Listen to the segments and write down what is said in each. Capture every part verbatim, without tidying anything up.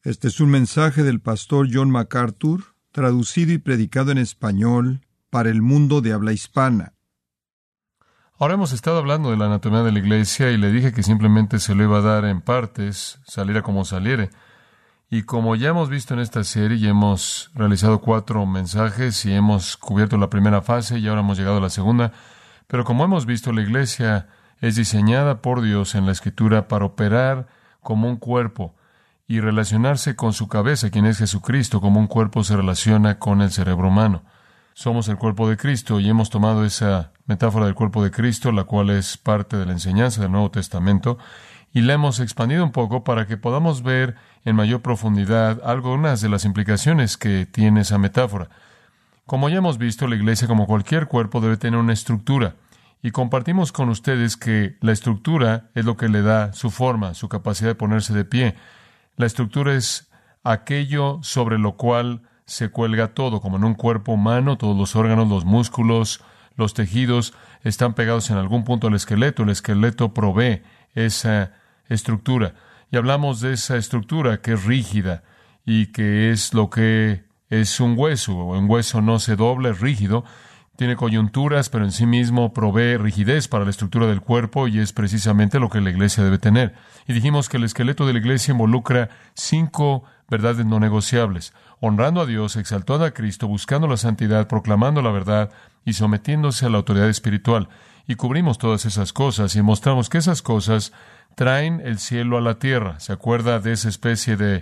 Este es un mensaje del pastor John MacArthur, traducido y predicado en español para el mundo de habla hispana. Ahora hemos estado hablando de la anatomía de la iglesia y le dije que simplemente se lo iba a dar en partes, saliera como saliere. Y como ya hemos visto en esta serie, ya hemos realizado cuatro mensajes y hemos cubierto la primera fase y ahora hemos llegado a la segunda. Pero como hemos visto, la iglesia es diseñada por Dios en la Escritura para operar como un cuerpo y relacionarse con su cabeza, quien es Jesucristo, como un cuerpo se relaciona con el cerebro humano. Somos el cuerpo de Cristo y hemos tomado esa metáfora del cuerpo de Cristo, la cual es parte de la enseñanza del Nuevo Testamento, y la hemos expandido un poco para que podamos ver en mayor profundidad algunas de las implicaciones que tiene esa metáfora. Como ya hemos visto, la iglesia, como cualquier cuerpo, debe tener una estructura, y compartimos con ustedes que la estructura es lo que le da su forma, su capacidad de ponerse de pie. La estructura es aquello sobre lo cual se cuelga todo, como en un cuerpo humano, todos los órganos, los músculos, los tejidos están pegados en algún punto al esqueleto. El esqueleto provee esa estructura. Y hablamos de esa estructura que es rígida y que es lo que es un hueso. Un hueso no se dobla, es rígido, tiene coyunturas, pero en sí mismo provee rigidez para la estructura del cuerpo y es precisamente lo que la iglesia debe tener. Y dijimos que el esqueleto de la iglesia involucra cinco verdades no negociables: honrando a Dios, exaltando a Cristo, buscando la santidad, proclamando la verdad y sometiéndose a la autoridad espiritual. Y cubrimos todas esas cosas y mostramos que esas cosas traen el cielo a la tierra. ¿Se acuerda de esa especie de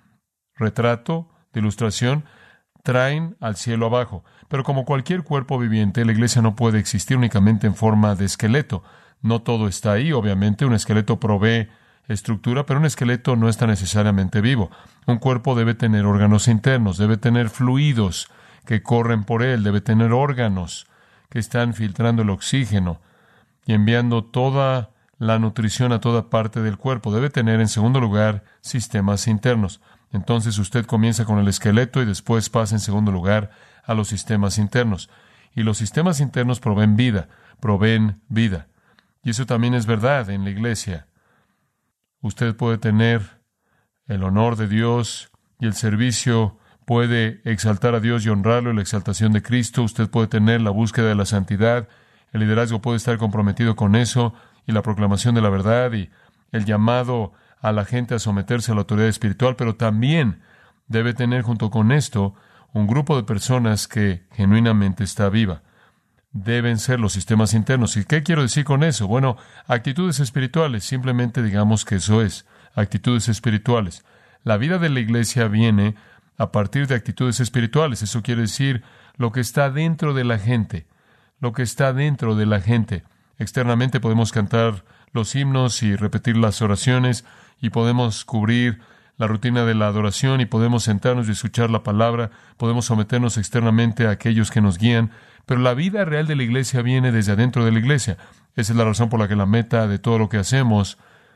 retrato, de ilustración? Traen al cielo abajo. Pero como cualquier cuerpo viviente, la iglesia no puede existir únicamente en forma de esqueleto. No todo está ahí, obviamente. Un esqueleto provee estructura, pero un esqueleto no está necesariamente vivo. Un cuerpo debe tener órganos internos, debe tener fluidos que corren por él, debe tener órganos que están filtrando el oxígeno y enviando toda la nutrición a toda parte del cuerpo. Debe tener, en segundo lugar, sistemas internos. Entonces usted comienza con el esqueleto y después pasa en segundo lugar a los sistemas internos. Y los sistemas internos proveen vida, proveen vida. Y eso también es verdad en la iglesia. Usted puede tener el honor de Dios y el servicio puede exaltar a Dios y honrarlo y la exaltación de Cristo. Usted puede tener la búsqueda de la santidad. El liderazgo puede estar comprometido con eso y la proclamación de la verdad y el llamado a la gente a someterse a la autoridad espiritual, pero también debe tener junto con esto un grupo de personas que genuinamente está viva. Deben ser los sistemas internos. ¿Y qué quiero decir con eso? Bueno, actitudes espirituales. Simplemente digamos que eso es, actitudes espirituales. La vida de la iglesia viene a partir de actitudes espirituales. Eso quiere decir lo que está dentro de la gente, lo que está dentro de la gente. Externamente podemos cantar los himnos y repetir las oraciones y podemos cubrir la rutina de la adoración y podemos sentarnos y escuchar la palabra, podemos someternos externamente a aquellos que nos guían, pero la vida real de la iglesia viene desde adentro de la iglesia. Esa es la razón por la que la meta de todo lo que hacemos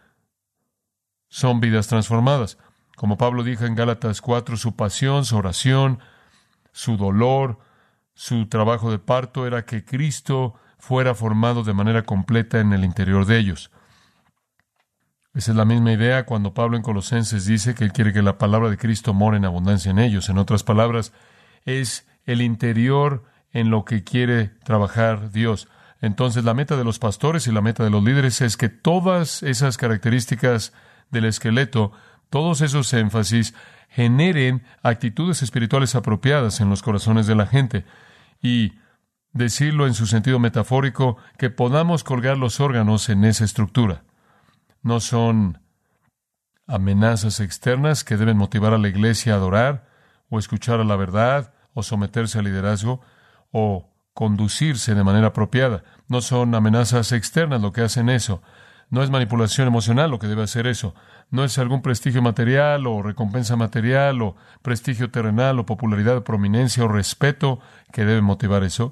son vidas transformadas. Como Pablo dijo en Gálatas cuatro, su pasión, su oración, su dolor, su trabajo de parto era que Cristo fuera formado de manera completa en el interior de ellos. Esa es la misma idea cuando Pablo en Colosenses dice que él quiere que la palabra de Cristo more en abundancia en ellos. En otras palabras, es el interior en lo que quiere trabajar Dios. Entonces, la meta de los pastores y la meta de los líderes es que todas esas características del esqueleto, todos esos énfasis, generen actitudes espirituales apropiadas en los corazones de la gente. Y decirlo en su sentido metafórico, que podamos colgar los órganos en esa estructura. No son amenazas externas que deben motivar a la iglesia a adorar, o escuchar a la verdad, o someterse al liderazgo, o conducirse de manera apropiada. No son amenazas externas lo que hacen eso. No es manipulación emocional lo que debe hacer eso. No es algún prestigio material, o recompensa material, o prestigio terrenal, o popularidad, o prominencia, o respeto que debe motivar eso.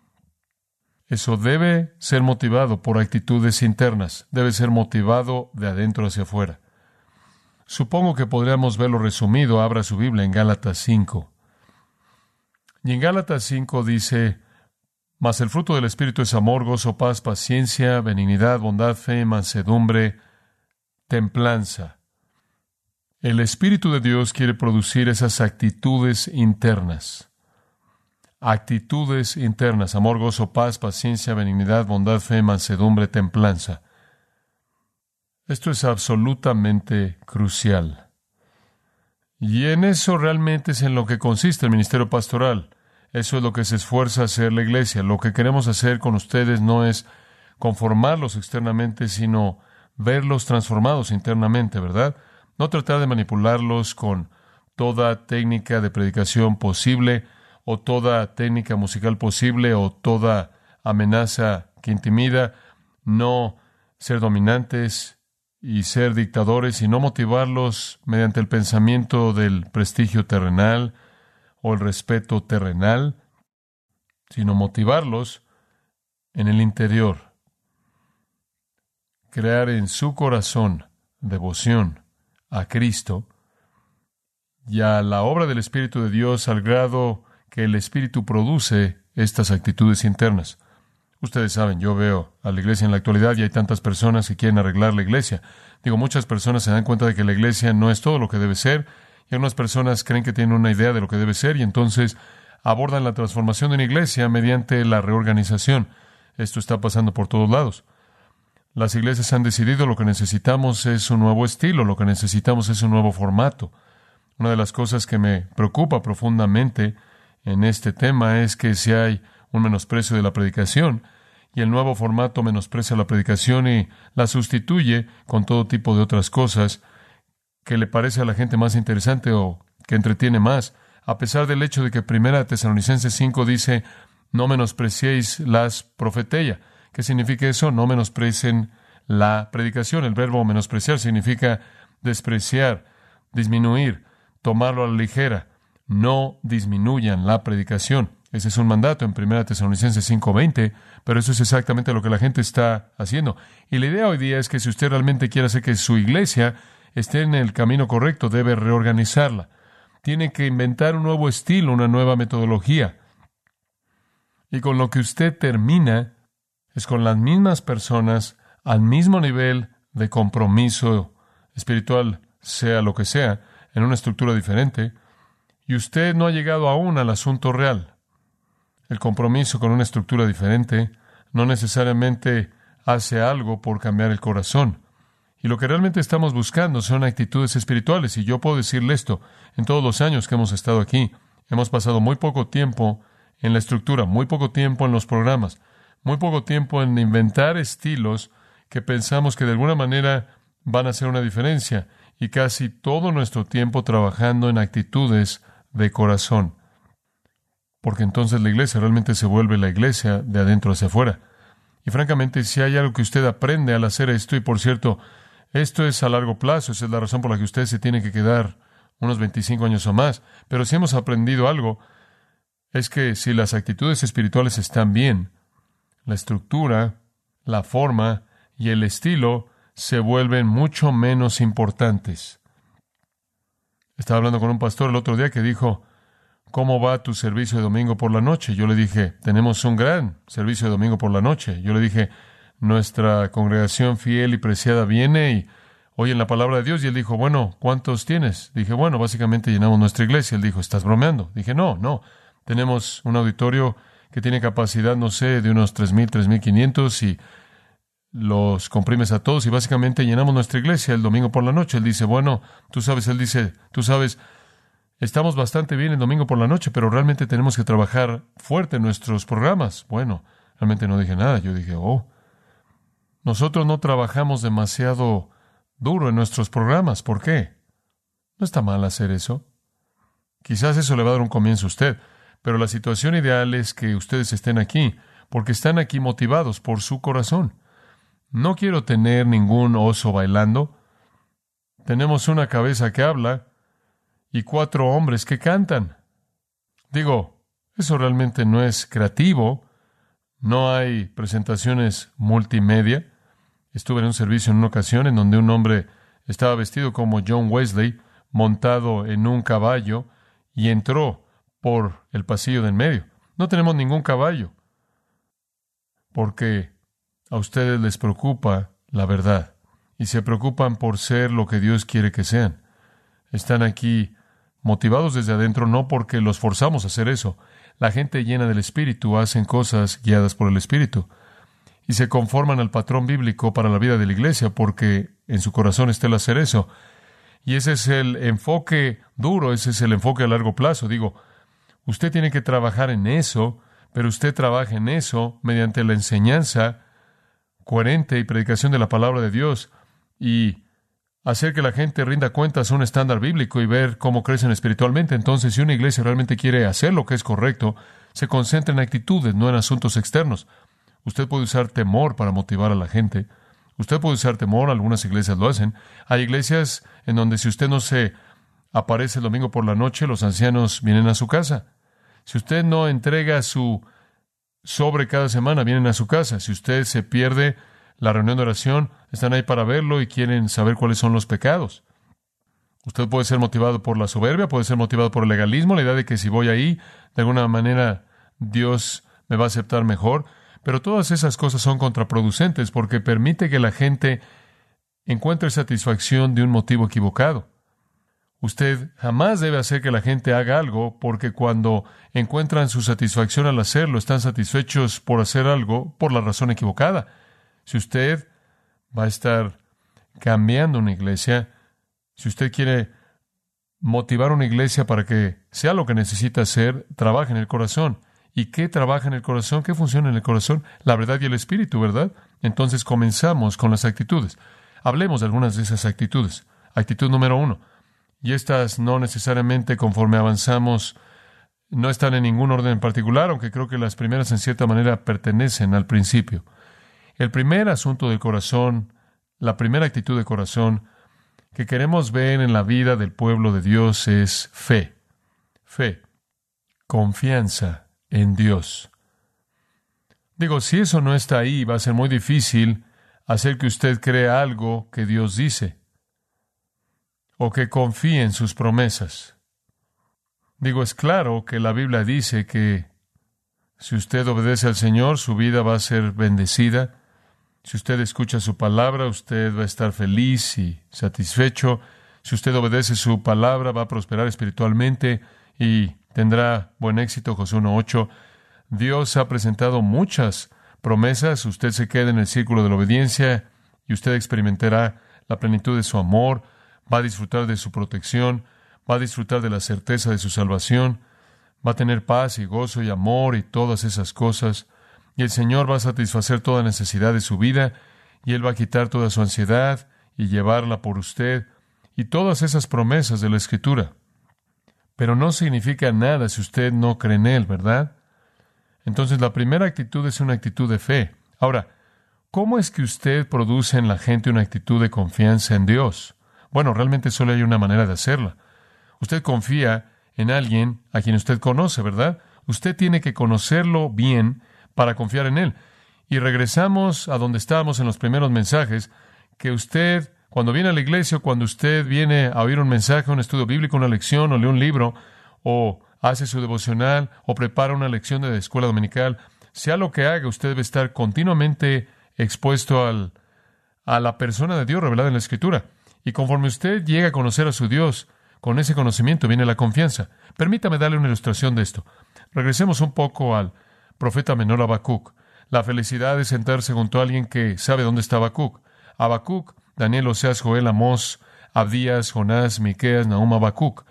Eso debe ser motivado por actitudes internas, debe ser motivado de adentro hacia afuera. Supongo que podríamos verlo resumido. Abra su Biblia en Gálatas cinco. Y en Gálatas cinco dice: mas el fruto del Espíritu es amor, gozo, paz, paciencia, benignidad, bondad, fe, mansedumbre, templanza. El Espíritu de Dios quiere producir esas actitudes internas. Actitudes internas: amor, gozo, paz, paciencia, benignidad, bondad, fe, mansedumbre, templanza. Esto es absolutamente crucial. Y en eso realmente es en lo que consiste el ministerio pastoral. Eso es lo que se esfuerza a hacer la iglesia. Lo que queremos hacer con ustedes no es conformarlos externamente, sino verlos transformados internamente, ¿verdad? No tratar de manipularlos con toda técnica de predicación posible, o toda técnica musical posible, o toda amenaza que intimida. No ser dominantes y ser dictadores, y no motivarlos mediante el pensamiento del prestigio terrenal o el respeto terrenal, sino motivarlos en el interior. Crear en su corazón devoción a Cristo y a la obra del Espíritu de Dios, al grado que el Espíritu produce estas actitudes internas. Ustedes saben, yo veo a la iglesia en la actualidad y hay tantas personas que quieren arreglar la iglesia. Digo, muchas personas se dan cuenta de que la iglesia no es todo lo que debe ser, y algunas personas creen que tienen una idea de lo que debe ser, y entonces abordan la transformación de una iglesia mediante la reorganización. Esto está pasando por todos lados. Las iglesias han decidido lo que necesitamos es un nuevo estilo, lo que necesitamos es un nuevo formato. Una de las cosas que me preocupa profundamente en este tema es que si hay un menosprecio de la predicación, y el nuevo formato menosprecia la predicación y la sustituye con todo tipo de otras cosas que le parece a la gente más interesante o que entretiene más, a pesar del hecho de que Primera Tesalonicenses cinco dice: no menospreciéis las profetellas. ¿Qué significa eso? No menosprecien la predicación. El verbo menospreciar significa despreciar, disminuir, tomarlo a la ligera. No disminuyan la predicación. Ese es un mandato en Primera Tesalonicenses cinco veinte, pero eso es exactamente lo que la gente está haciendo. Y la idea hoy día es que si usted realmente quiere hacer que su iglesia esté en el camino correcto, debe reorganizarla. Tiene que inventar un nuevo estilo, una nueva metodología. Y con lo que usted termina es con las mismas personas al mismo nivel de compromiso espiritual, sea lo que sea, en una estructura diferente, y usted no ha llegado aún al asunto real. El compromiso con una estructura diferente no necesariamente hace algo por cambiar el corazón. Y lo que realmente estamos buscando son actitudes espirituales. Y yo puedo decirle esto: en todos los años que hemos estado aquí, hemos pasado muy poco tiempo en la estructura, muy poco tiempo en los programas, muy poco tiempo en inventar estilos que pensamos que de alguna manera van a hacer una diferencia, y casi todo nuestro tiempo trabajando en actitudes de corazón. Porque entonces la iglesia realmente se vuelve la iglesia de adentro hacia afuera. Y francamente, si hay algo que usted aprende al hacer esto, y por cierto, esto es a largo plazo, esa es la razón por la que usted se tiene que quedar unos veinticinco años o más, pero si hemos aprendido algo, es que si las actitudes espirituales están bien, la estructura, la forma y el estilo se vuelven mucho menos importantes. Estaba hablando con un pastor el otro día que dijo: ¿cómo va tu servicio de domingo por la noche? Yo le dije: tenemos un gran servicio de domingo por la noche. Yo le dije: nuestra congregación fiel y preciada viene y oyen la palabra de Dios. Y él dijo: bueno, ¿cuántos tienes? Dije: bueno, básicamente llenamos nuestra iglesia. Él dijo: ¿estás bromeando? Dije: no, no. Tenemos un auditorio que tiene capacidad, no sé, de unos tres mil, tres mil quinientos, y los comprimes a todos y básicamente llenamos nuestra iglesia el domingo por la noche. Él dice: bueno, tú sabes, él dice, tú sabes, estamos bastante bien el domingo por la noche, pero realmente tenemos que trabajar fuerte en nuestros programas. Bueno, realmente no dije nada. Yo dije: oh, nosotros no trabajamos demasiado duro en nuestros programas. ¿Por qué? No está mal hacer eso. Quizás eso le va a dar un comienzo a usted, pero la situación ideal es que ustedes estén aquí, porque están aquí motivados por su corazón. No quiero tener ningún oso bailando. Tenemos una cabeza que habla y cuatro hombres que cantan. Digo, eso realmente no es creativo. No hay presentaciones multimedia. Estuve en un servicio en una ocasión en donde un hombre estaba vestido como John Wesley, montado en un caballo, y entró por el pasillo de en medio. No tenemos ningún caballo, porque a ustedes les preocupa la verdad, y se preocupan por ser lo que Dios quiere que sean. están aquí motivados desde adentro, no porque los forzamos a hacer eso. La gente llena del Espíritu hacen cosas guiadas por el Espíritu y se conforman al patrón bíblico para la vida de la iglesia porque en su corazón está el hacer eso. Y ese es el enfoque duro, ese es el enfoque a largo plazo. Digo, usted tiene que trabajar en eso, pero usted trabaja en eso mediante la enseñanza coherente y predicación de la palabra de Dios y hacer que la gente rinda cuentas a un estándar bíblico y ver cómo crecen espiritualmente. Entonces, si una iglesia realmente quiere hacer lo que es correcto, se concentra en actitudes, no en asuntos externos. Usted puede usar temor para motivar a la gente. Usted puede usar temor, algunas iglesias lo hacen. Hay iglesias en donde si usted no se aparece el domingo por la noche, los ancianos vienen a su casa. Si usted no entrega su sobre cada semana, vienen a su casa. Si usted se pierde la reunión de oración, están ahí para verlo y quieren saber cuáles son los pecados. Usted puede ser motivado por la soberbia, puede ser motivado por el legalismo, la idea de que si voy ahí, de alguna manera Dios me va a aceptar mejor. Pero todas esas cosas son contraproducentes porque permite que la gente encuentre satisfacción de un motivo equivocado. Usted jamás debe hacer que la gente haga algo porque cuando encuentran su satisfacción al hacerlo, están satisfechos por hacer algo por la razón equivocada. Si usted va a estar cambiando una iglesia, si usted quiere motivar una iglesia para que sea lo que necesita hacer, trabaje en el corazón. ¿Y qué trabaja en el corazón? ¿Qué funciona en el corazón? La verdad y el Espíritu, ¿verdad? Entonces comenzamos con las actitudes. Hablemos de algunas de esas actitudes. Actitud número uno. Y estas no necesariamente conforme avanzamos, no están en ningún orden en particular, aunque creo que las primeras en cierta manera pertenecen al principio. El primer asunto del corazón, la primera actitud de corazón que queremos ver en la vida del pueblo de Dios es fe. Fe. Confianza en Dios. Digo, si eso no está ahí, va a ser muy difícil hacer que usted crea algo que Dios dice o que confíe en sus promesas. Digo, es claro que la Biblia dice que si usted obedece al Señor, su vida va a ser bendecida. Si usted escucha su palabra, usted va a estar feliz y satisfecho. Si usted obedece su palabra, va a prosperar espiritualmente y tendrá buen éxito. Josué uno ocho. Dios ha presentado muchas promesas. Usted se queda en el círculo de la obediencia y usted experimentará la plenitud de su amor. Va a disfrutar de su protección. Va a disfrutar de la certeza de su salvación. Va a tener paz y gozo y amor y todas esas cosas. Y el Señor va a satisfacer toda necesidad de su vida. Y Él va a quitar toda su ansiedad y llevarla por usted. Y todas esas promesas de la Escritura. Pero no significa nada si usted no cree en Él, ¿verdad? Entonces, la primera actitud es una actitud de fe. Ahora, ¿cómo es que usted produce en la gente una actitud de confianza en Dios? Bueno, realmente solo hay una manera de hacerla. Usted confía en alguien a quien usted conoce, ¿verdad? Usted tiene que conocerlo bien para confiar en Él. Y regresamos a donde estábamos en los primeros mensajes, que usted, cuando viene a la iglesia, cuando usted viene a oír un mensaje, un estudio bíblico, una lección, o lee un libro, o hace su devocional, o prepara una lección de escuela dominical, sea lo que haga, usted debe estar continuamente expuesto al, a la persona de Dios revelada en la Escritura. Y conforme usted llega a conocer a su Dios, con ese conocimiento viene la confianza. Permítame darle una ilustración de esto. Regresemos un poco al profeta menor Habacuc. La felicidad de sentarse junto a alguien que sabe dónde está Habacuc. Habacuc, Daniel, Oseas, Joel, Amós, Abdías, Jonás, Miqueas, Nahum, Habacuc.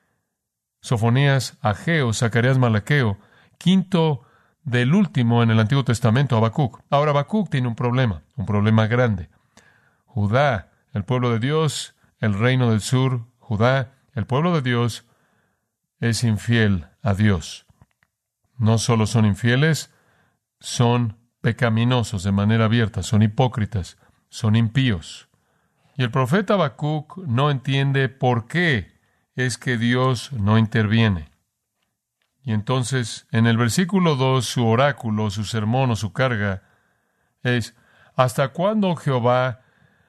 Sofonías, Ageo, Zacarías, Malaqueo. Quinto del último en el Antiguo Testamento, Habacuc. Ahora, Habacuc tiene un problema, un problema grande. Judá, el pueblo de Dios, el reino del sur, Judá, el pueblo de Dios, es infiel a Dios. No solo son infieles, son pecaminosos de manera abierta, son hipócritas, son impíos. Y el profeta Habacuc no entiende por qué es que Dios no interviene. Y entonces, en el versículo dos, su oráculo, su sermón o su carga es: ¿hasta cuándo, Jehová,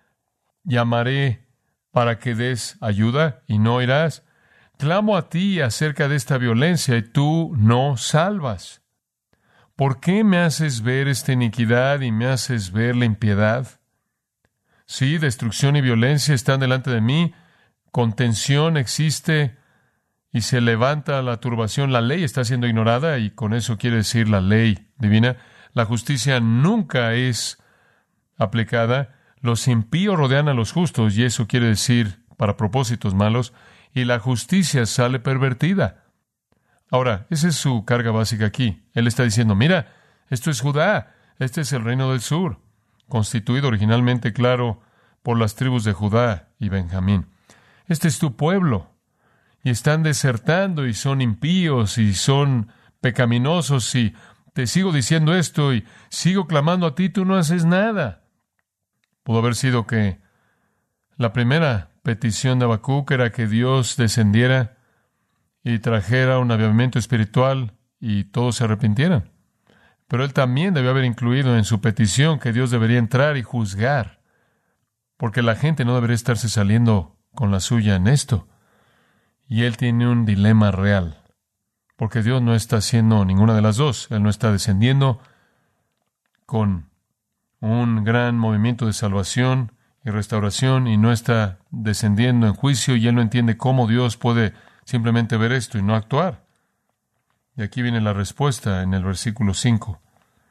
llamaré para que des ayuda y no oirás? Clamo a ti acerca de esta violencia y tú no salvas. ¿Por qué me haces ver esta iniquidad y me haces ver la impiedad? Sí, destrucción y violencia están delante de mí, contención existe y se levanta la turbación, la ley está siendo ignorada, y con eso quiere decir la ley divina. La justicia nunca es aplicada. Los impíos rodean a los justos, y eso quiere decir para propósitos malos, y la justicia sale pervertida. Ahora, esa es su carga básica aquí. Él está diciendo, mira, esto es Judá, este es el reino del sur, constituido originalmente, claro, por las tribus de Judá y Benjamín. Este es tu pueblo, y están desertando, y son impíos, y son pecaminosos, y te sigo diciendo esto, y sigo clamando a ti, tú no haces nada. Pudo haber sido que la primera petición de Habacuc era que Dios descendiera y trajera un avivamiento espiritual y todos se arrepintieran. Pero él también debió haber incluido en su petición que Dios debería entrar y juzgar, porque la gente no debería estarse saliendo con la suya en esto. Y él tiene un dilema real, porque Dios no está haciendo ninguna de las dos. Él no está descendiendo con un gran movimiento de salvación y restauración, y no está descendiendo en juicio, y él no entiende cómo Dios puede simplemente ver esto y no actuar. Y aquí viene la respuesta en el versículo cinco.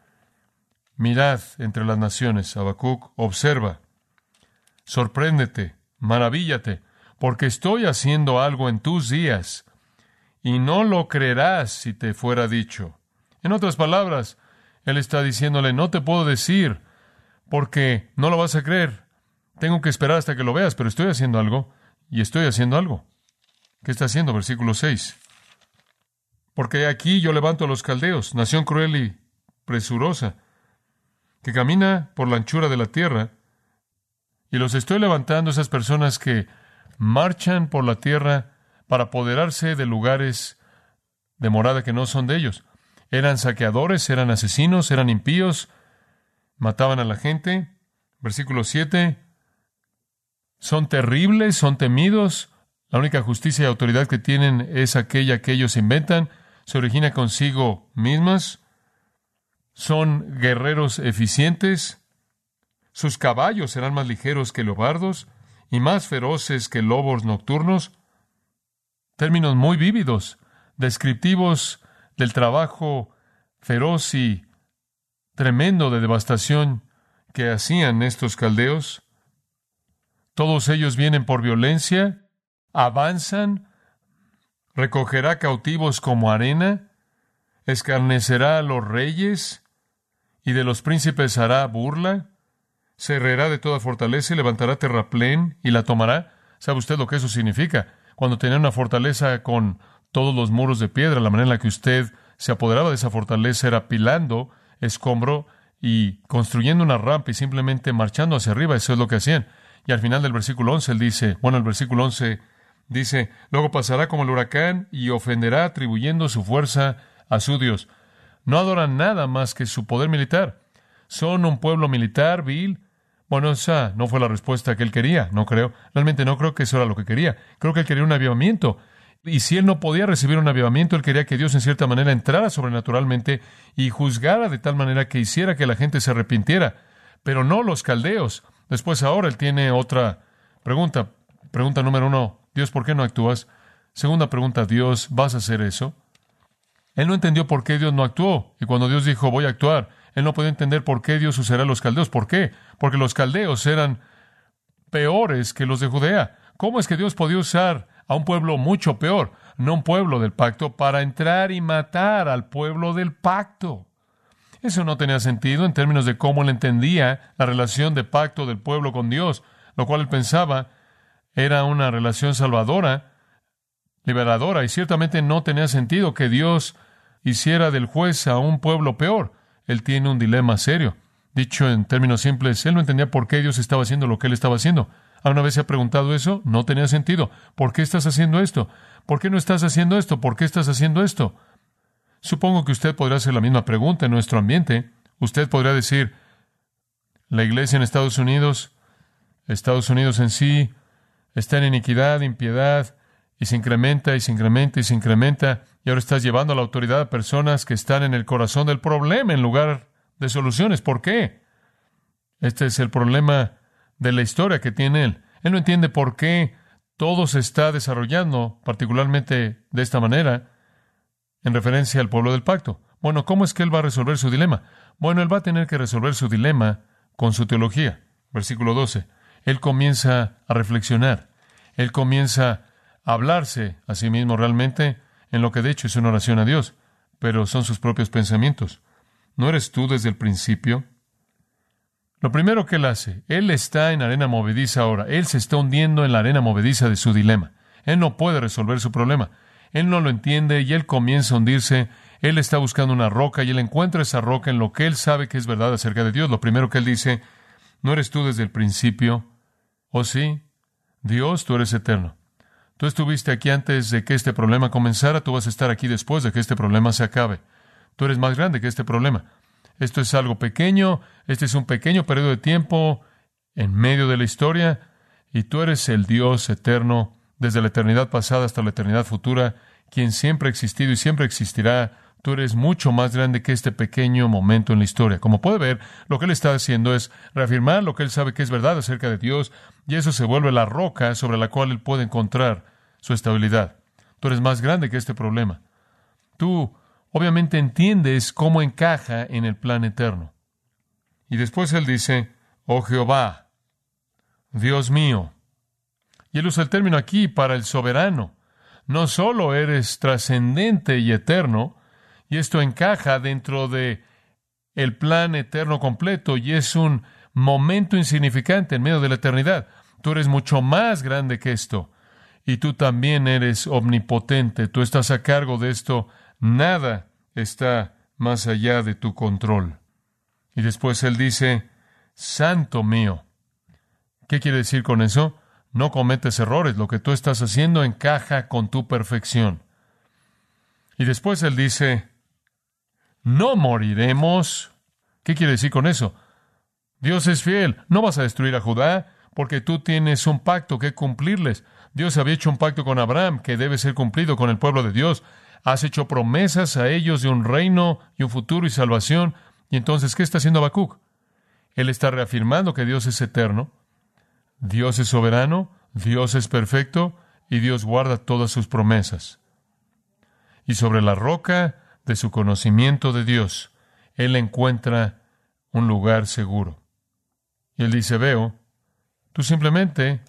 Mirad entre las naciones, Habacuc, observa, sorpréndete, maravíllate, porque estoy haciendo algo en tus días, y no lo creerás si te fuera dicho. En otras palabras, él está diciéndole, no te puedo decir, porque no lo vas a creer. Tengo que esperar hasta que lo veas, pero estoy haciendo algo, y estoy haciendo algo. ¿Qué está haciendo? Versículo seis. Porque aquí yo levanto a los caldeos, nación cruel y presurosa, que camina por la anchura de la tierra, y los estoy levantando, esas personas que marchan por la tierra para apoderarse de lugares de morada que no son de ellos. Eran saqueadores, eran asesinos, eran impíos, mataban a la gente. Versículo siete. Son terribles, son temidos. La única justicia y autoridad que tienen es aquella que ellos inventan. Se origina consigo mismas. Son guerreros eficientes. Sus caballos serán más ligeros que leopardos y más feroces que lobos nocturnos. Términos muy vívidos, descriptivos del trabajo feroz y tremendo de devastación que hacían estos caldeos. Todos ellos vienen por violencia, avanzan, recogerá cautivos como arena, escarnecerá a los reyes y de los príncipes hará burla, se herrerá de toda fortaleza y levantará terraplén y la tomará. ¿Sabe usted lo que eso significa? Cuando tenía una fortaleza con todos los muros de piedra, la manera en la que usted se apoderaba de esa fortaleza era pilando escombro y construyendo una rampa y simplemente marchando hacia arriba. Eso es lo que hacían. Y al final del versículo once, él dice, bueno, el versículo once dice, luego pasará como el huracán y ofenderá atribuyendo su fuerza a su Dios. No adoran nada más que su poder militar. Son un pueblo militar, vil. Bueno, esa no fue la respuesta que él quería, no creo. Realmente no creo que eso era lo que quería. Creo que él quería un avivamiento. Y si él no podía recibir un avivamiento, él quería que Dios en cierta manera entrara sobrenaturalmente y juzgara de tal manera que hiciera que la gente se arrepintiera. Pero no los caldeos. Después ahora él tiene otra pregunta. Pregunta número uno, Dios, ¿por qué no actúas? Segunda pregunta, Dios, ¿vas a hacer eso? Él no entendió por qué Dios no actuó. Y cuando Dios dijo, voy a actuar, él no podía entender por qué Dios usará a los caldeos. ¿Por qué? Porque los caldeos eran peores que los de Judea. ¿Cómo es que Dios podía usar a un pueblo mucho peor, no un pueblo del pacto, para entrar y matar al pueblo del pacto? Eso no tenía sentido en términos de cómo él entendía la relación de pacto del pueblo con Dios, lo cual él pensaba era una relación salvadora, liberadora, y ciertamente no tenía sentido que Dios hiciera del juez a un pueblo peor. Él tiene un dilema serio. Dicho en términos simples, él no entendía por qué Dios estaba haciendo lo que él estaba haciendo. ¿Alguna vez se ha preguntado eso? No tenía sentido. ¿Por qué estás haciendo esto? ¿Por qué no estás haciendo esto? ¿Por qué estás haciendo esto? Supongo que usted podría hacer la misma pregunta en nuestro ambiente. Usted podría decir, la iglesia en Estados Unidos, Estados Unidos en sí, está en iniquidad, impiedad, y se incrementa, y se incrementa, y se incrementa, y ahora estás llevando a la autoridad a personas que están en el corazón del problema en lugar de soluciones. ¿Por qué? Este es el problema de la historia que tiene él. Él no entiende por qué todo se está desarrollando, particularmente de esta manera, en referencia al pueblo del pacto. Bueno, ¿cómo es que él va a resolver su dilema? Bueno, él va a tener que resolver su dilema con su teología. Versículo doce. Él comienza a reflexionar. Él comienza a hablarse a sí mismo realmente en lo que de hecho es una oración a Dios, pero son sus propios pensamientos. ¿No eres tú desde el principio? Lo primero que él hace, él está en arena movediza ahora. Él se está hundiendo en la arena movediza de su dilema. Él no puede resolver su problema. Él no lo entiende y él comienza a hundirse. Él está buscando una roca y él encuentra esa roca en lo que él sabe que es verdad acerca de Dios. Lo primero que él dice, ¿no eres tú desde el principio? ¿Oh sí? Dios, tú eres eterno. Tú estuviste aquí antes de que este problema comenzara, tú vas a estar aquí después de que este problema se acabe. Tú eres más grande que este problema. Esto es algo pequeño, este es un pequeño periodo de tiempo en medio de la historia, y tú eres el Dios eterno desde la eternidad pasada hasta la eternidad futura, quien siempre ha existido y siempre existirá. Tú eres mucho más grande que este pequeño momento en la historia. Como puede ver, lo que él está haciendo es reafirmar lo que él sabe que es verdad acerca de Dios, y eso se vuelve la roca sobre la cual él puede encontrar su estabilidad. Tú eres más grande que este problema. Tú obviamente entiendes cómo encaja en el plan eterno. Y después él dice, oh Jehová, Dios mío. Y él usa el término aquí para el soberano. No solo eres trascendente y eterno, y esto encaja dentro de el plan eterno completo, y es un momento insignificante en medio de la eternidad. Tú eres mucho más grande que esto, y tú también eres omnipotente. Tú estás a cargo de esto. Nada está más allá de tu control. Y después él dice, Santo mío. ¿Qué quiere decir con eso? No cometes errores. Lo que tú estás haciendo encaja con tu perfección. Y después él dice, no moriremos. ¿Qué quiere decir con eso? Dios es fiel. No vas a destruir a Judá porque tú tienes un pacto que cumplirles. Dios había hecho un pacto con Abraham que debe ser cumplido con el pueblo de Dios. Has hecho promesas a ellos de un reino y un futuro y salvación. Y entonces, ¿qué está haciendo Habacuc? Él está reafirmando que Dios es eterno, Dios es soberano, Dios es perfecto y Dios guarda todas sus promesas. Y sobre la roca de su conocimiento de Dios, él encuentra un lugar seguro. Y él dice, veo, tú simplemente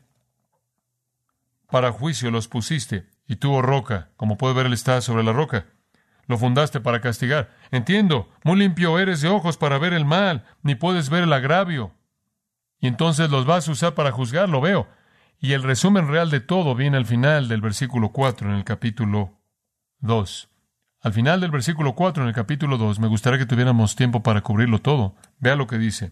para juicio los pusiste, y tú, oh roca, como puede ver, él está sobre la roca. Lo fundaste para castigar. Entiendo, muy limpio eres de ojos para ver el mal, ni puedes ver el agravio. Y entonces los vas a usar para juzgar, lo veo. Y el resumen real de todo viene al final del versículo cuatro en el capítulo dos. Al final del versículo cuatro en el capítulo dos, me gustaría que tuviéramos tiempo para cubrirlo todo. Vea lo que dice.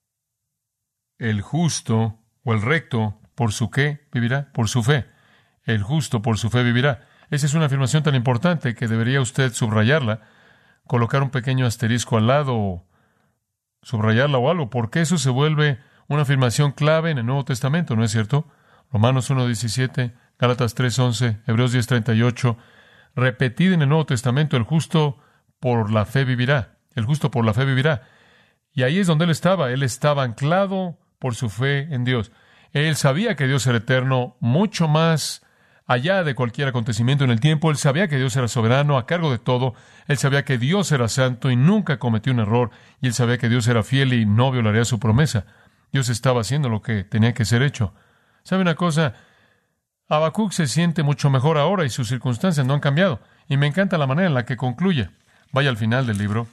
El justo o el recto, ¿por su qué vivirá? Por su fe. El justo por su fe vivirá. Esa es una afirmación tan importante que debería usted subrayarla, colocar un pequeño asterisco al lado, o subrayarla o algo, porque eso se vuelve una afirmación clave en el Nuevo Testamento, ¿no es cierto? Romanos uno diecisiete, Gálatas tres once, Hebreos diez treinta y ocho, repetida en el Nuevo Testamento, el justo por la fe vivirá, el justo por la fe vivirá. Y ahí es donde él estaba, él estaba anclado por su fe en Dios. Él sabía que Dios era eterno, mucho más allá de cualquier acontecimiento en el tiempo. Él sabía que Dios era soberano, a cargo de todo. Él sabía que Dios era santo y nunca cometió un error. Y él sabía que Dios era fiel y no violaría su promesa. Dios estaba haciendo lo que tenía que ser hecho. ¿Sabe una cosa? Habacuc se siente mucho mejor ahora y sus circunstancias no han cambiado. Y me encanta la manera en la que concluye. Vaya al final del libro.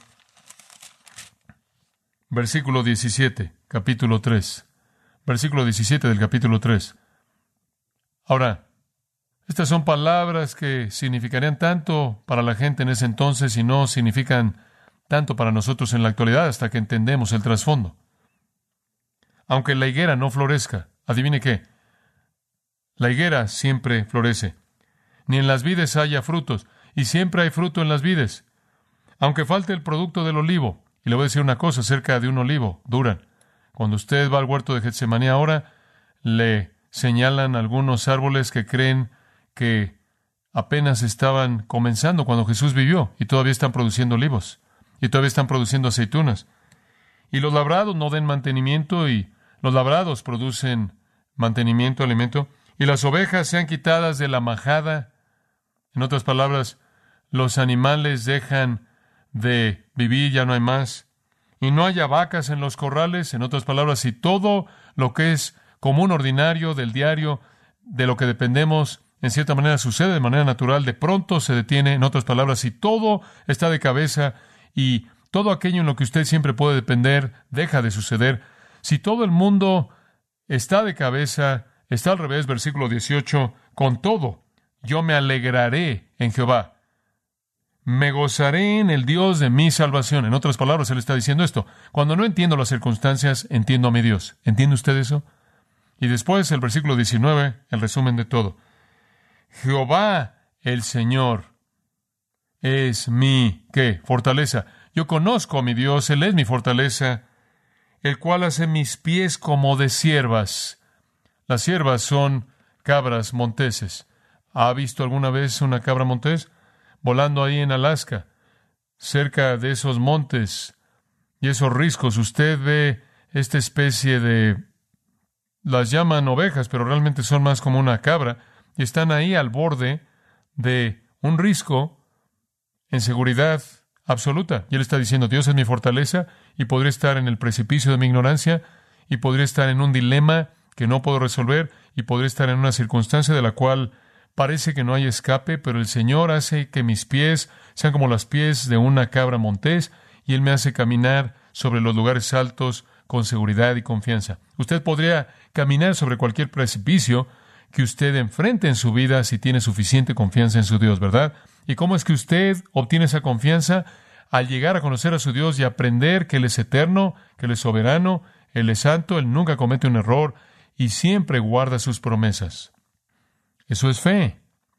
Versículo diecisiete, capítulo tres. Versículo diecisiete del capítulo tres. Ahora, estas son palabras que significarían tanto para la gente en ese entonces y no significan tanto para nosotros en la actualidad hasta que entendemos el trasfondo. Aunque la higuera no florezca, adivine qué, la higuera siempre florece. Ni en las vides haya frutos, y siempre hay fruto en las vides. Aunque falte el producto del olivo, y le voy a decir una cosa acerca de un olivo, duran. Cuando usted va al huerto de Getsemaní ahora, le señalan algunos árboles que creen que apenas estaban comenzando cuando Jesús vivió y todavía están produciendo olivos y todavía están produciendo aceitunas. Y los labrados no den mantenimiento y los labrados producen mantenimiento, alimento. y las ovejas sean quitadas de la majada. En otras palabras, los animales dejan de vivir, ya no hay más. Y no haya vacas en los corrales. En otras palabras, si todo lo que es común, ordinario, del diario, de lo que dependemos, en cierta manera sucede de manera natural, de pronto se detiene. En otras palabras, si todo está de cabeza y todo aquello en lo que usted siempre puede depender deja de suceder, si todo el mundo está de cabeza, está al revés, versículo dieciocho, con todo, yo me alegraré en Jehová. Me gozaré en el Dios de mi salvación. En otras palabras, Él está diciendo esto. Cuando no entiendo las circunstancias, entiendo a mi Dios. ¿Entiende usted eso? Y después, el versículo diecinueve, el resumen de todo. Jehová, el Señor, es mi, ¿qué? Fortaleza. Yo conozco a mi Dios, Él es mi fortaleza, el cual hace mis pies como de ciervas. Las ciervas son cabras monteses. ¿Ha visto alguna vez una cabra montés? Volando ahí en Alaska, cerca de esos montes y esos riscos, usted ve esta especie de, las llaman ovejas, pero realmente son más como una cabra, y están ahí al borde de un risco en seguridad absoluta. Y Él está diciendo, Dios es mi fortaleza, y podría estar en el precipicio de mi ignorancia, y podría estar en un dilema que no puedo resolver, y podría estar en una circunstancia de la cual parece que no hay escape, pero el Señor hace que mis pies sean como los pies de una cabra montés, y Él me hace caminar sobre los lugares altos con seguridad y confianza. Usted podría caminar sobre cualquier precipicio que usted enfrente en su vida si tiene suficiente confianza en su Dios, ¿verdad? ¿Y cómo es que usted obtiene esa confianza? Al llegar a conocer a su Dios y aprender que Él es eterno, que Él es soberano, Él es santo, Él nunca comete un error y siempre guarda sus promesas. Eso es fe.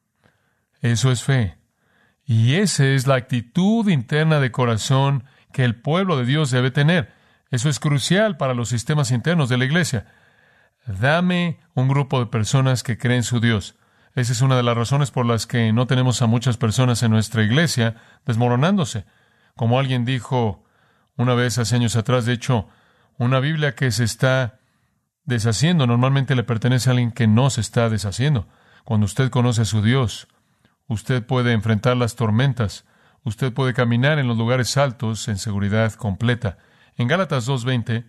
Eso es fe. Y esa es la actitud interna de corazón que el pueblo de Dios debe tener. Eso es crucial para los sistemas internos de la iglesia. Dame un grupo de personas que creen su Dios. Esa es una de las razones por las que no tenemos a muchas personas en nuestra iglesia desmoronándose. Como alguien dijo una vez hace años atrás, de hecho, una Biblia que se está deshaciendo normalmente le pertenece a alguien que no se está deshaciendo. Cuando usted conoce a su Dios, usted puede enfrentar las tormentas, usted puede caminar en los lugares altos en seguridad completa. En Gálatas dos veinte,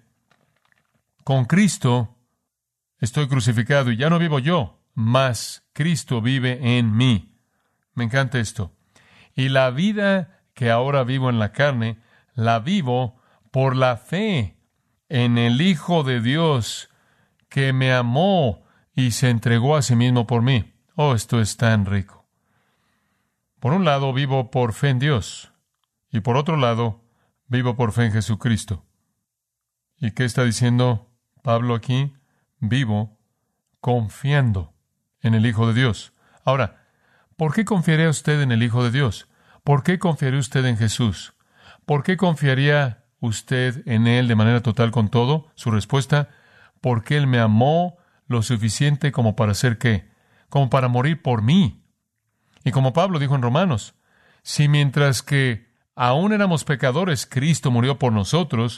con Cristo estoy crucificado y ya no vivo yo, mas Cristo vive en mí. Me encanta esto. Y la vida que ahora vivo en la carne, la vivo por la fe en el Hijo de Dios que me amó y se entregó a sí mismo por mí. Oh, esto es tan rico. Por un lado, vivo por fe en Dios. Y por otro lado, vivo por fe en Jesucristo. ¿Y qué está diciendo Pablo aquí? Vivo confiando en el Hijo de Dios. Ahora, ¿por qué confiaría usted en el Hijo de Dios? ¿Por qué confiaría usted en Jesús? ¿Por qué confiaría usted en Él de manera total con todo? Su respuesta, porque Él me amó lo suficiente como para hacer ¿qué? Como para morir por mí. Y como Pablo dijo en Romanos, si mientras que aún éramos pecadores, Cristo murió por nosotros,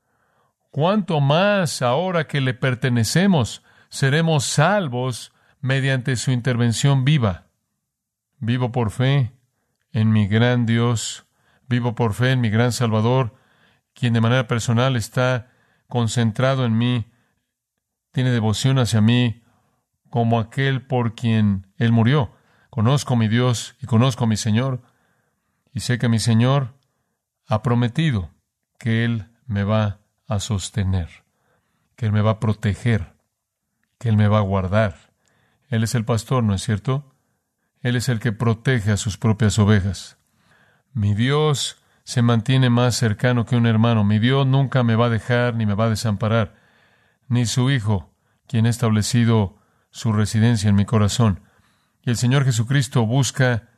¿cuánto más ahora que le pertenecemos seremos salvos mediante su intervención viva? Vivo por fe en mi gran Dios, vivo por fe en mi gran Salvador, quien de manera personal está concentrado en mí, tiene devoción hacia mí como aquel por quien Él murió. Conozco a mi Dios y conozco a mi Señor, y sé que mi Señor ha prometido que Él me va a sostener, que Él me va a proteger, que Él me va a guardar. Él es el pastor, ¿no es cierto? Él es el que protege a sus propias ovejas. Mi Dios se mantiene más cercano que un hermano. Mi Dios nunca me va a dejar ni me va a desamparar, ni su Hijo, quien ha establecido su residencia en mi corazón. Y el Señor Jesucristo busca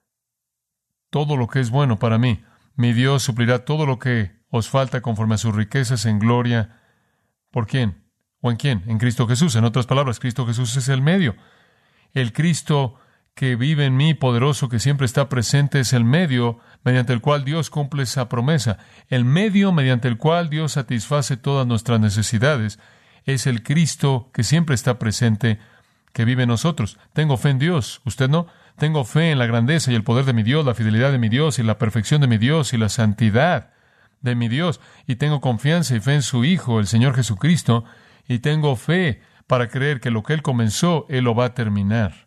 todo lo que es bueno para mí. Mi Dios suplirá todo lo que os falta conforme a sus riquezas en gloria. ¿Por quién? ¿O en quién? En Cristo Jesús. En otras palabras, Cristo Jesús es el medio. El Cristo que vive en mí, poderoso, que siempre está presente, es el medio mediante el cual Dios cumple esa promesa. El medio mediante el cual Dios satisface todas nuestras necesidades es el Cristo que siempre está presente, que vive en nosotros. Tengo fe en Dios. ¿Usted no? Tengo fe en la grandeza y el poder de mi Dios, la fidelidad de mi Dios y la perfección de mi Dios y la santidad de mi Dios. Y tengo confianza y fe en su Hijo, el Señor Jesucristo. Y tengo fe para creer que lo que Él comenzó, Él lo va a terminar.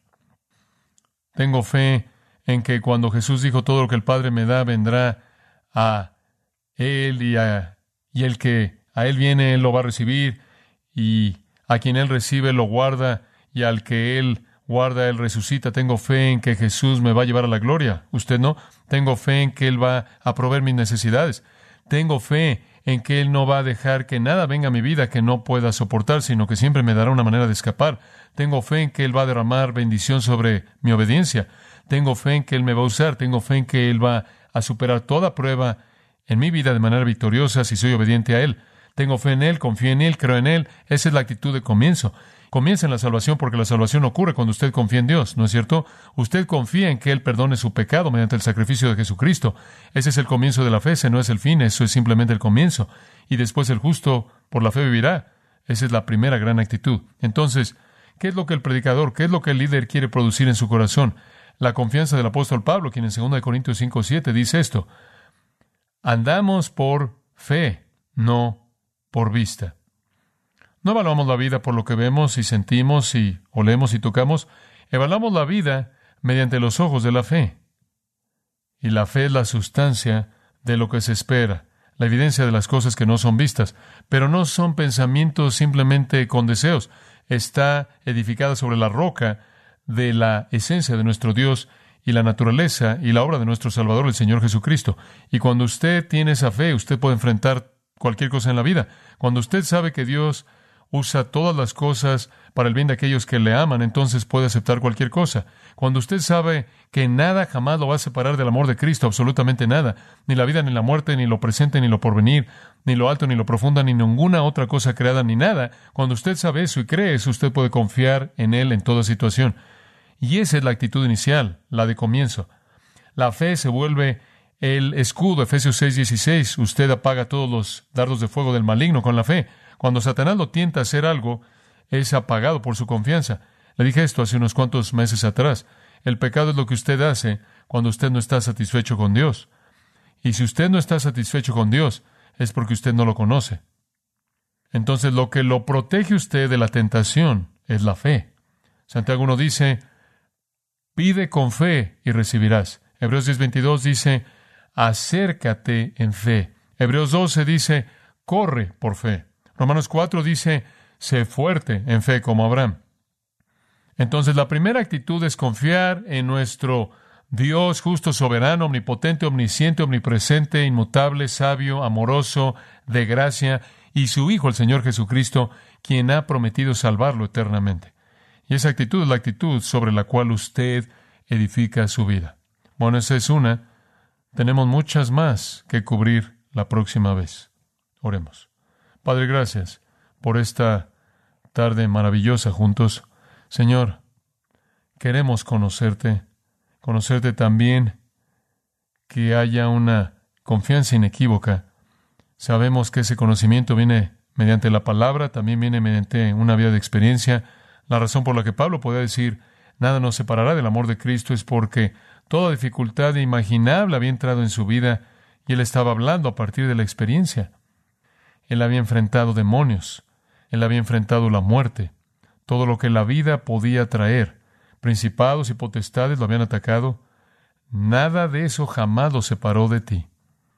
Tengo fe en que cuando Jesús dijo todo lo que el Padre me da vendrá a Él y, a, y el que a Él viene, Él lo va a recibir, y a quien Él recibe lo guarda, y al que Él guarda, Él resucita. Tengo fe en que Jesús me va a llevar a la gloria. ¿Usted no? Tengo fe en que Él va a proveer mis necesidades. Tengo fe en que Él no va a dejar que nada venga a mi vida que no pueda soportar, sino que siempre me dará una manera de escapar. Tengo fe en que Él va a derramar bendición sobre mi obediencia. Tengo fe en que Él me va a usar. Tengo fe en que Él va a superar toda prueba en mi vida de manera victoriosa si soy obediente a Él. Tengo fe en Él, confío en Él, creo en Él. Esa es la actitud de comienzo. Comienza en la salvación porque la salvación ocurre cuando usted confía en Dios, ¿no es cierto? Usted confía en que Él perdone su pecado mediante el sacrificio de Jesucristo. Ese es el comienzo de la fe, ese no es el fin, eso es simplemente el comienzo. Y después el justo por la fe vivirá. Esa es la primera gran actitud. Entonces, ¿qué es lo que el predicador, qué es lo que el líder quiere producir en su corazón? La confianza del apóstol Pablo, quien en segunda de Corintios cinco siete dice esto: andamos por fe, no por vista. No evaluamos la vida por lo que vemos y sentimos y olemos y tocamos. Evaluamos la vida mediante los ojos de la fe. Y la fe es la sustancia de lo que se espera, la evidencia de las cosas que no son vistas. Pero no son pensamientos simplemente con deseos. Está edificada sobre la roca de la esencia de nuestro Dios y la naturaleza y la obra de nuestro Salvador, el Señor Jesucristo. Y cuando usted tiene esa fe, usted puede enfrentar cualquier cosa en la vida. Cuando usted sabe que Dios usa todas las cosas para el bien de aquellos que le aman, entonces puede aceptar cualquier cosa. Cuando usted sabe que nada jamás lo va a separar del amor de Cristo, absolutamente nada, ni la vida, ni la muerte, ni lo presente, ni lo porvenir, ni lo alto, ni lo profundo, ni ninguna otra cosa creada, ni nada, cuando usted sabe eso y cree eso, usted puede confiar en Él en toda situación. Y esa es la actitud inicial, la de comienzo. La fe se vuelve el escudo, Efesios seis dieciséis. Usted apaga todos los dardos de fuego del maligno con la fe. Cuando Satanás lo tienta a hacer algo, es apagado por su confianza. Le dije esto hace unos cuantos meses atrás. El pecado es lo que usted hace cuando usted no está satisfecho con Dios. Y si usted no está satisfecho con Dios, es porque usted no lo conoce. Entonces, lo que lo protege usted de la tentación es la fe. Santiago uno dice: pide con fe y recibirás. Hebreos diez veintidós dice: acércate en fe. Hebreos doce dice: corre por fe. Romanos cuatro dice: sé fuerte en fe como Abraham. Entonces, la primera actitud es confiar en nuestro Dios justo, soberano, omnipotente, omnisciente, omnipresente, inmutable, sabio, amoroso, de gracia, y su Hijo, el Señor Jesucristo, quien ha prometido salvarlo eternamente. Y esa actitud es la actitud sobre la cual usted edifica su vida. Bueno, esa es una. Tenemos muchas más que cubrir la próxima vez. Oremos. Padre, gracias por esta tarde maravillosa juntos. Señor, queremos conocerte, conocerte también, que haya una confianza inequívoca. Sabemos que ese conocimiento viene mediante la palabra, también viene mediante una vida de experiencia. La razón por la que Pablo podía decir: nada nos separará del amor de Cristo, es porque toda dificultad imaginable había entrado en su vida y él estaba hablando a partir de la experiencia. Él había enfrentado demonios, él había enfrentado la muerte, todo lo que la vida podía traer. Principados y potestades lo habían atacado. Nada de eso jamás lo separó de ti.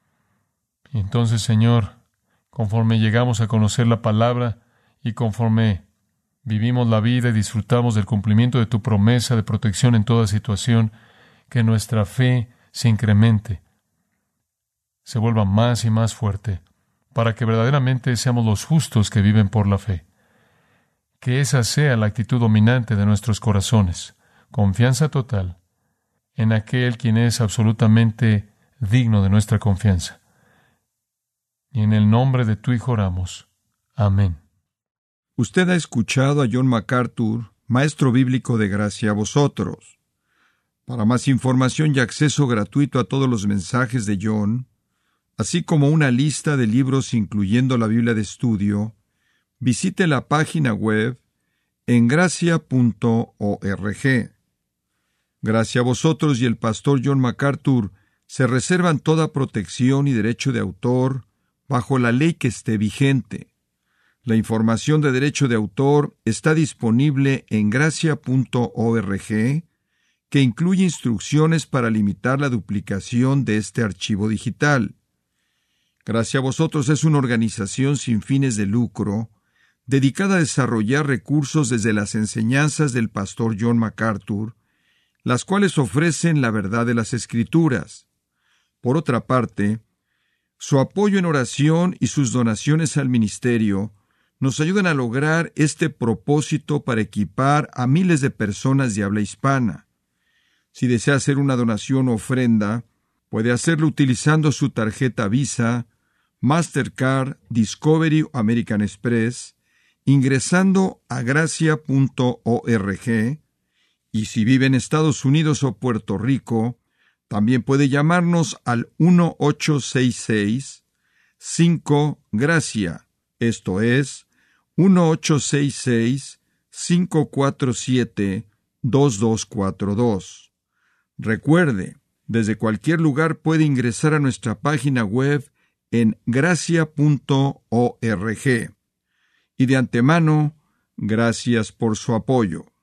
Y entonces, Señor, conforme llegamos a conocer la palabra y conforme vivimos la vida y disfrutamos del cumplimiento de tu promesa de protección en toda situación, que nuestra fe se incremente, se vuelva más y más fuerte, para que verdaderamente seamos los justos que viven por la fe. Que esa sea la actitud dominante de nuestros corazones, confianza total en aquel quien es absolutamente digno de nuestra confianza. Y en el nombre de tu Hijo oramos. Amén. Usted ha escuchado a John MacArthur, maestro bíblico de gracia a vosotros. Para más información y acceso gratuito a todos los mensajes de John, así como una lista de libros incluyendo la Biblia de estudio, visite la página web en gracia punto org. Gracia a vosotros y el pastor John MacArthur se reservan toda protección y derecho de autor bajo la ley que esté vigente. La información de derecho de autor está disponible en gracia punto org, que incluye instrucciones para limitar la duplicación de este archivo digital. Gracia a vosotros es una organización sin fines de lucro, dedicada a desarrollar recursos desde las enseñanzas del pastor John MacArthur, las cuales ofrecen la verdad de las Escrituras. Por otra parte, su apoyo en oración y sus donaciones al ministerio nos ayudan a lograr este propósito para equipar a miles de personas de habla hispana. Si desea hacer una donación o ofrenda, puede hacerlo utilizando su tarjeta Visa, Mastercard, Discovery o American Express, ingresando a gracia punto org, y si vive en Estados Unidos o Puerto Rico, también puede llamarnos al uno ocho seis seis cinco gracia, esto es, uno ocho seis seis cinco cuatro siete dos dos cuatro dos. Recuerde, desde cualquier lugar puede ingresar a nuestra página web en gracia punto org. Y de antemano, gracias por su apoyo.